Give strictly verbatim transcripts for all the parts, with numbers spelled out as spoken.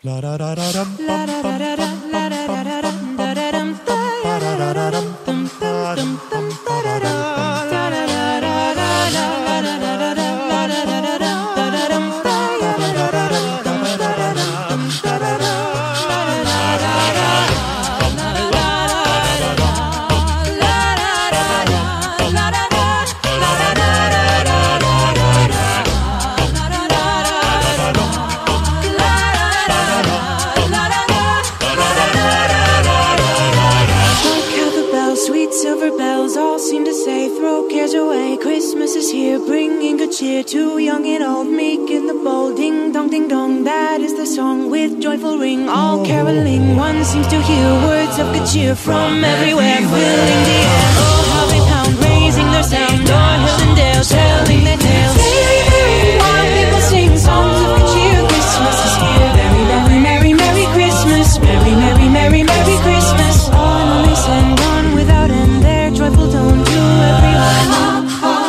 Too young and old, meek and the bold, ding dong, ding dong, that is the song with joyful ring, all caroling. One seems to hear words of good cheer from everywhere, filling the air. Oh, how they pound, raising their sound, o'er hill and dale, telling their tales. While people sing songs of good cheer, Christmas is here. Merry, merry, merry, merry Christmas. Merry, merry, merry, merry Christmas. On this and on without end, their joyful tone to everyone.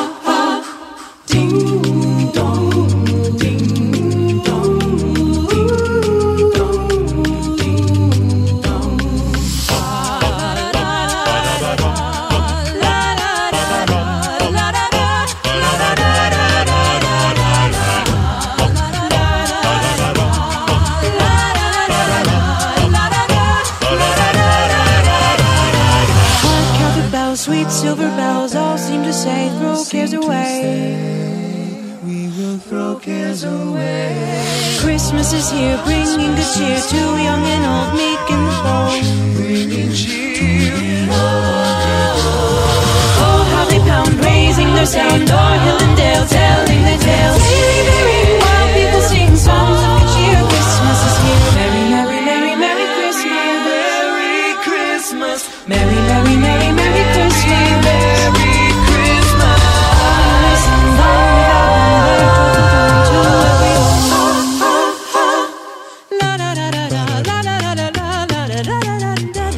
Sweet silver bells all seem to say, throw cares away. We will throw cares away. Christmas is here, bringing good cheer to young and old, meek and bold. Bringing cheer. Oh, how they pound, raising their sound, o'er hill and dale, telling their tales. While people sing songs of good cheer, Christmas is here. Merry, merry, merry, merry Christmas. Merry Christmas. Merry, merry, merry, merry Christmas. Merry Christmas. Listen, la da da da da, la da da da da, la da da da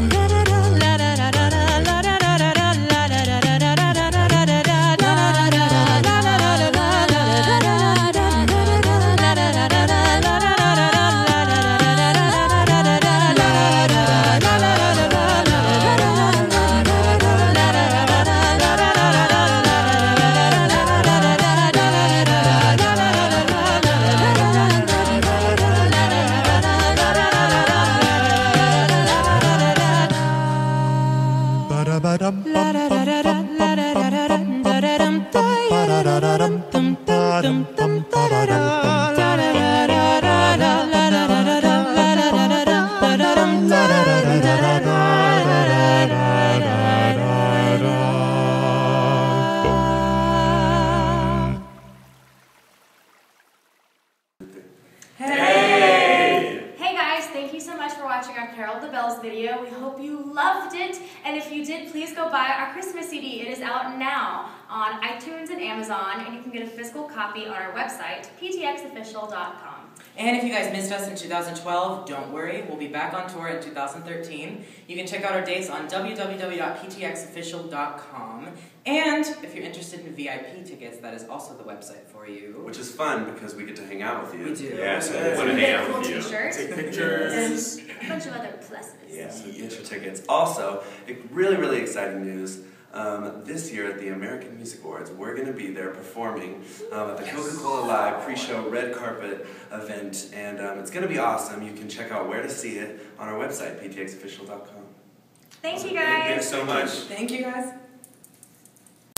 Carol of the Bells video. We hope you loved it, and if you did, please go buy our Christmas C D. It is out now on iTunes and Amazon, and you can get a physical copy on our website, p t x official dot com. And if you guys missed us in two thousand twelve, don't worry, we'll be back on tour in two thousand thirteen. You can check out our dates on w w w dot p t x official dot com. And if you're interested in V I P tickets, that is also the website for you. Which is fun because we get to hang out with you. We do. Yeah, so we want to hang out with you. T-shirts. Take pictures. And a bunch of other pluses. Yeah, so get your tickets. Also, really, really exciting news. Um, this year at the American Music Awards, we're going to be there performing um, at the Coca-Cola Live pre-show red carpet event, and um, it's going to be awesome. You can check out where to see it on our website, p t x official dot com. Thank you guys. Thanks so much. Thank you guys.